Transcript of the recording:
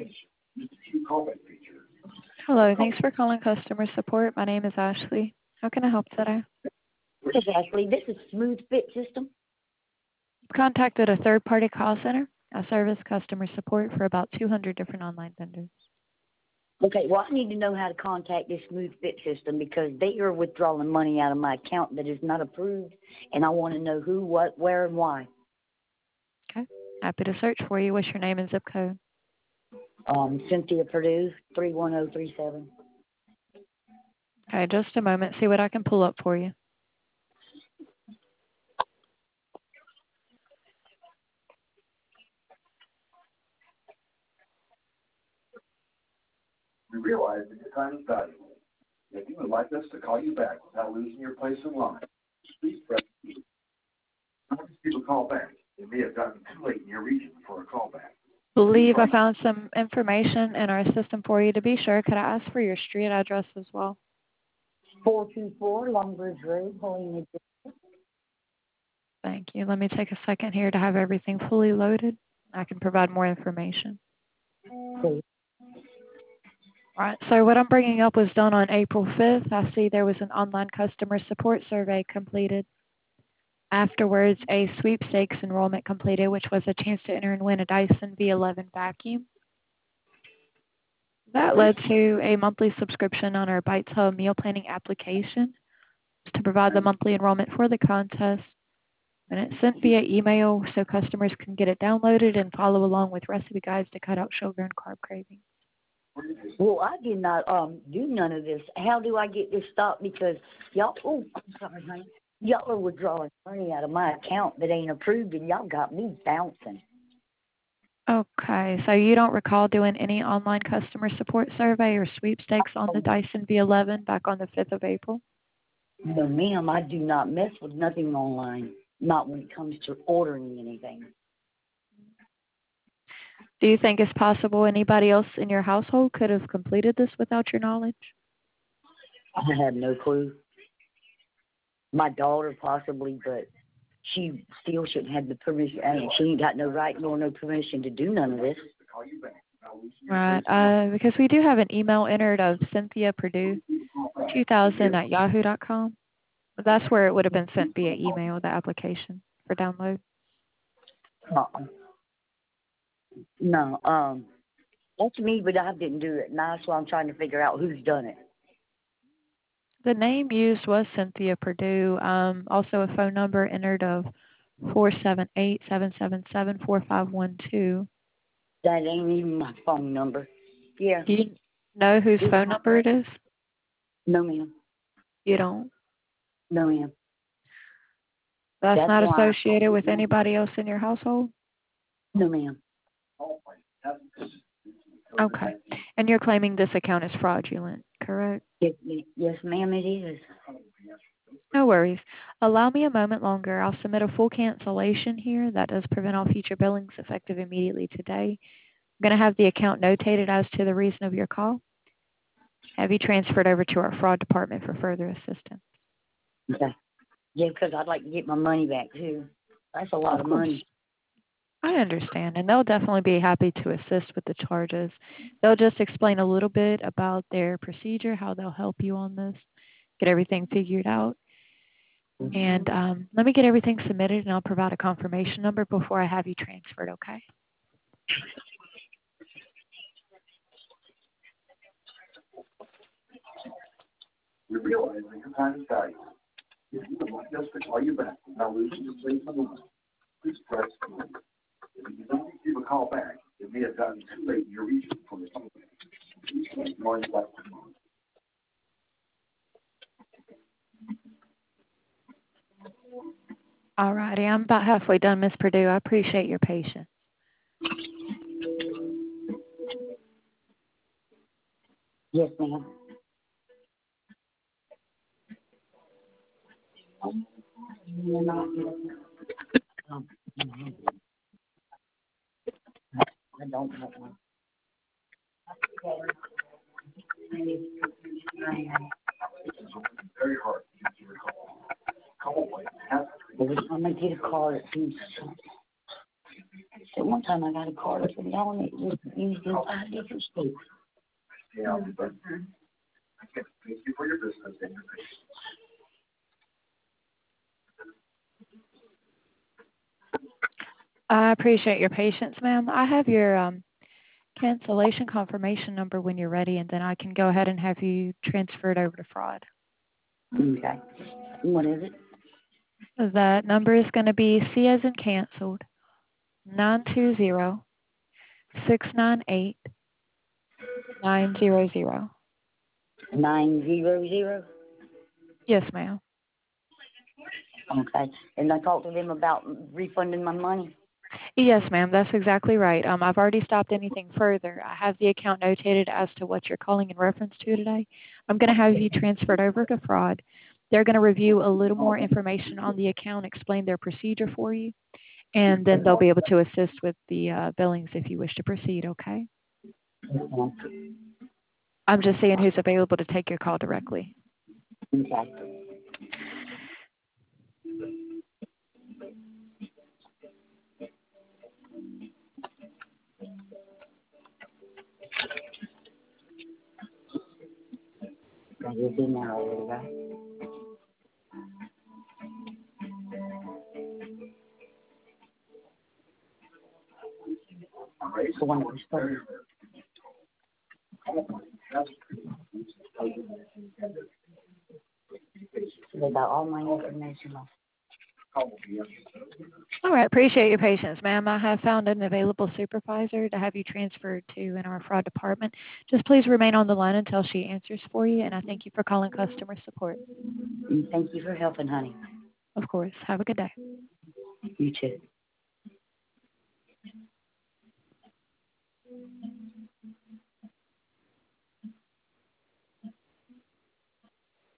Hello, thanks for calling customer support. My name is Ashley. How can I help today? This is Ashley. This is Smooth Fit System. You've contacted a third-party call center. I service customer support for about 200 different online vendors. Okay, well, I need to know how to contact this Smooth Fit System because they are withdrawing money out of my account that is not approved, and I want to know who, what, where, and why. Okay, happy to search for you. What's your name and zip code? Cynthia Purdue, 31037. Okay, just a moment. See what I can pull up for you. We realize that your time is valuable. If you would like us to call you back without losing your place in line, please press 2. Some people call back. It may have gotten too late in your region for a callback. Believe I found some information in our system for you. To be sure, could I ask for your street address as well? 424 Longbridge Road, Helena. Thank you. Let me take a second here to have everything fully loaded. I can provide more information. Please. All right, so what I'm bringing up was done on April 5th. I see there was an online customer support survey completed. Afterwards, a sweepstakes enrollment completed, which was a chance to enter and win a Dyson V11 vacuum. That led to a monthly subscription on our Bites Hub meal planning application to provide the monthly enrollment for the contest. And it's sent via email so customers can get it downloaded and follow along with recipe guides to cut out sugar and carb cravings. Well, I did not do none of this. How do I get this stopped? Because y'all, I'm sorry, honey. Y'all are withdrawing money out of my account that ain't approved, and y'all got me bouncing. Okay, so you don't recall doing any online customer support survey or sweepstakes on the Dyson V11 back on the 5th of April? No, ma'am, I do not mess with nothing online, not when it comes to ordering anything. Do you think it's possible anybody else in your household could have completed this without your knowledge? I have no clue. My daughter possibly, but she still shouldn't have the permission. I mean, she ain't got no right nor no permission to do none of this. Right, because we do have an email entered of Cynthia Purdue 2000 at yahoo.com. That's where it would have been sent via email, the application for download. No, that's me, but I didn't do it. And that's why I'm trying to figure out who's done it. The name used was Cynthia Purdue. Also a phone number entered of 478-777-4512. That ain't even my phone number. Yeah. Do you know whose phone number it is? No, ma'am. You don't? No, ma'am. That's not associated with anybody else in your household? No, ma'am. Okay. And you're claiming this account is fraudulent, correct? Yes, ma'am, it is. No worries. Allow me a moment longer. I'll submit a full cancellation here. That does prevent all future billings effective immediately today. I'm going to have the account notated as to the reason of your call. Have you transferred over to our fraud department for further assistance? Okay. Yeah, because I'd like to get my money back, too. That's a lot of money. I understand, and they'll definitely be happy to assist with the charges. They'll just explain a little bit about their procedure, how they'll help you on this, get everything figured out. And let me get everything submitted, and I'll provide a confirmation number before I have you transferred, okay? We realize that your time is valuable. If you would like us to call you back without losing your place in line, please press 2. If you don't receive a call back, it may have gotten too late in your region for the callback. Please press 1 left to move. All righty, I'm about halfway done, Ms. Purdue. I appreciate your patience. Yes, ma'am. I don't have one. Very hard to recall. Call like Every time I get a call, it seems so. one time I got a card from y'all and it was used in 5 different states. Yeah, but thank you for your business and your patience. I appreciate your patience, ma'am. I have your cancellation confirmation number when you're ready, and then I can go ahead and have you transferred over to fraud. Okay. What is it? That number is going to be C as in canceled, 920-698-900. 900? Yes, ma'am. Okay. And I talked to them about refunding my money? Yes, ma'am. That's exactly right. I've already stopped anything further. I have the account notated as to what you're calling in reference to today. I'm going to have you transferred over to fraud. They're going to review a little more information on the account, explain their procedure for you, and then they'll be able to assist with the billings if you wish to proceed, okay? I'm just seeing who's available to take your call directly. Okay. I just did now already, right? The one that was first. They got all my information off. All right. Appreciate your patience, ma'am. I have found an available supervisor to have you transferred to in our fraud department. Just please remain on the line until she answers for you, and I thank you for calling customer support. And thank you for helping, honey. Of course. Have a good day. You too.